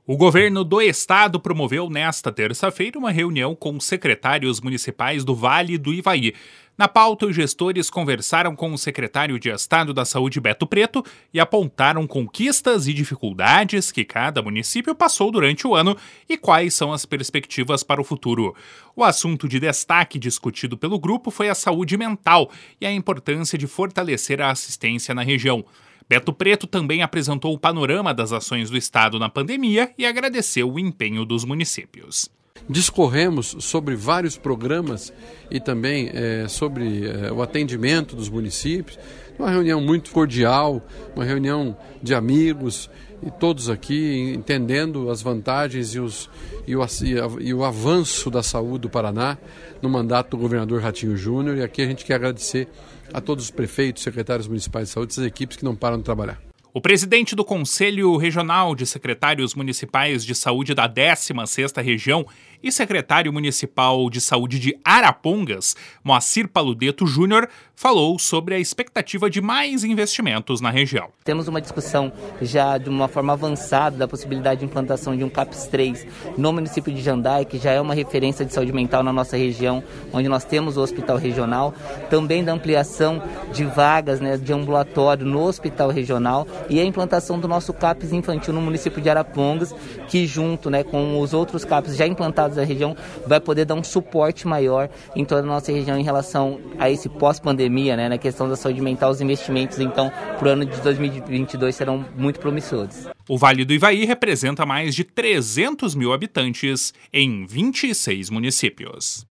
O governo do estado promoveu nesta terça-feira uma reunião com secretários municipais do Vale do Ivaí. Na pauta, os gestores conversaram com o secretário de Estado da Saúde, Beto Preto, e apontaram conquistas e dificuldades que cada município passou durante o ano e quais são as perspectivas para o futuro. O assunto de destaque discutido pelo grupo foi a saúde mental e a importância de fortalecer a assistência na região. Beto Preto também apresentou o panorama das ações do Estado na pandemia e agradeceu o empenho dos municípios. Discorremos sobre vários programas e também sobre o atendimento dos municípios. Uma reunião muito cordial, uma reunião de amigos e todos aqui entendendo as vantagens e o avanço da saúde do Paraná no mandato do governador Ratinho Júnior. E aqui a gente quer agradecer a todos os prefeitos, secretários municipais de saúde, essas equipes que não param de trabalhar. O presidente do Conselho Regional de Secretários Municipais de Saúde da 16ª Região e secretário municipal de saúde de Arapongas, Moacir Paludeto Júnior, falou sobre a expectativa de mais investimentos na região. Temos uma discussão já de uma forma avançada da possibilidade de implantação de um CAPS 3 no município de Jandai, que já é uma referência de saúde mental na nossa região, onde nós temos o hospital regional, também da ampliação de vagas, de ambulatório no hospital regional e a implantação do nosso CAPS infantil no município de Arapongas, que junto com os outros CAPS já implantados na região, vai poder dar um suporte maior em toda a nossa região em relação a esse pós-pandemia, na questão da saúde mental. Os investimentos, então, para o ano de 2022 serão muito promissores. O Vale do Ivaí representa mais de 300 mil habitantes em 26 municípios.